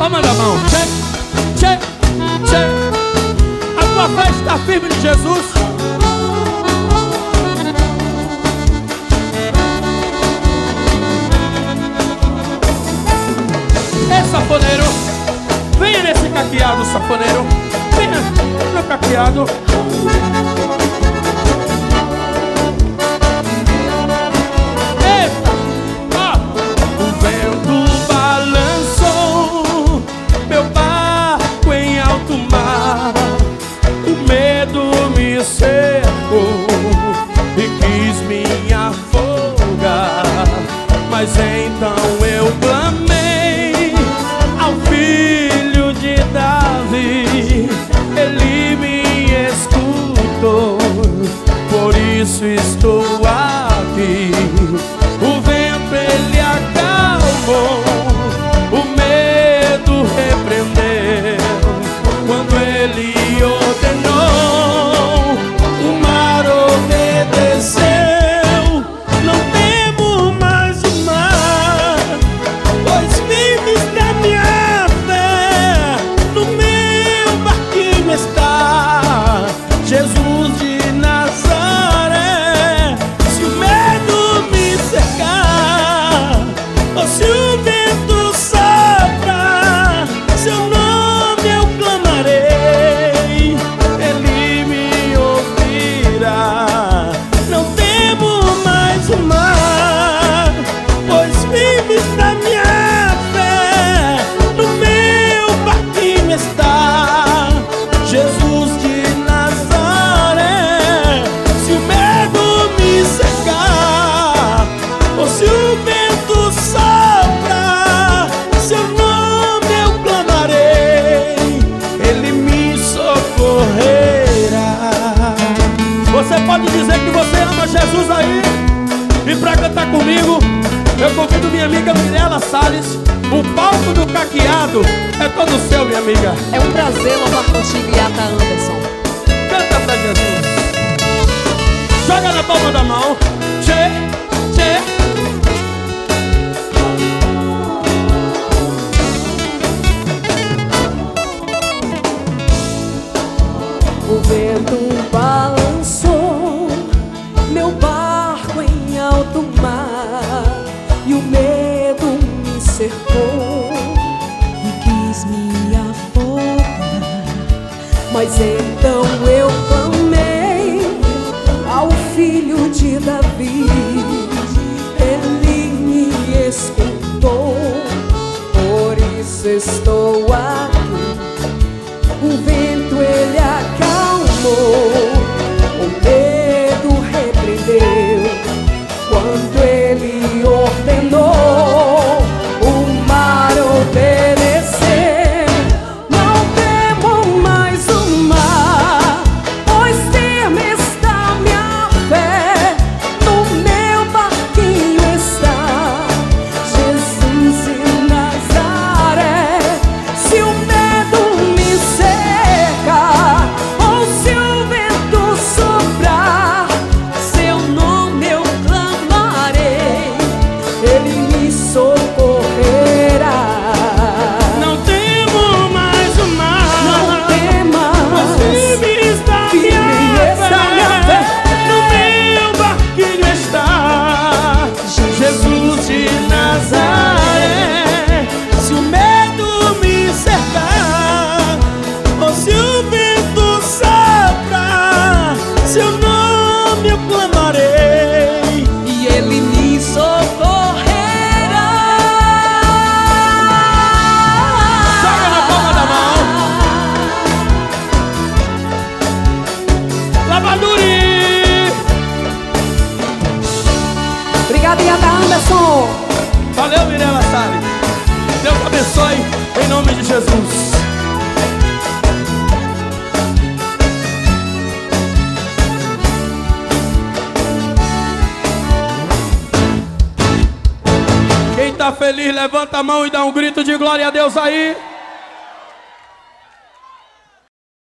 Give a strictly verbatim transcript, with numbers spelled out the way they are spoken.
palma da mão. Tchê, tchê, tchê. A tua fé está firme de Jesus. Ei, safoneiro, venha nesse caqueado, safoneiro. Venha no caqueado. E quis me afogar, mas então eu clamei ao filho de Davi, ele me escutou, por isso estou aqui. O vento ele acalmou, o medo repreendeu, quando ele ordenou, não temo mais o mar, pois vives da minha fé, no meu barquinho está Jesus de Nazaré. Se o medo me cercar, ou se o vento soprar, seu nome eu clamarei, ele me ouvirá. O mar, pois vives da minha fé, no meu barquinho está Jesus de Nazaré. Se o medo me cercar, ou se o vento soprar, seu nome eu clamarei, ele me socorrerá. Você pode dizer que você ama Jesus aí? E pra cantar comigo, eu convido minha amiga Mirela Salles. O palco do caqueado é todo seu, minha amiga. É um prazer louvar contigo, Yata Anderson. Canta pra Jesus. Joga na palma da mão. Tchê, tchê. O vento balançou meu barco em alto mar, e o medo me cercou e quis me afogar, mas então eu clamei ao filho de Davi, ele me escutou, por isso estou aqui. O vento ele acalmou, o medo repreendeu, quando ele ordenou, o mar obedeceu. Não temo mais o mar, pois firme está minha fé, no meu barquinho está Jesus de Nazaré. Se o medo me cerca, ou se o vento soprar, seu nome eu clamarei, ele me socorrerá. Não temo mais o mar, não temas, pois firme está minha fé, no meu barquinho está Jesus de Nazaré. Se o medo me cercar, ou se o vento soprar, seu nome eu clamarei, e ele me socorrerá. joga na palma da mão. Lavaduri. Obrigada, Yata Anderson. Valeu, Mirela Salles. Deus abençoe, em nome de Jesus. Quem tá feliz, levanta a mão e dá um grito de glória a Deus aí.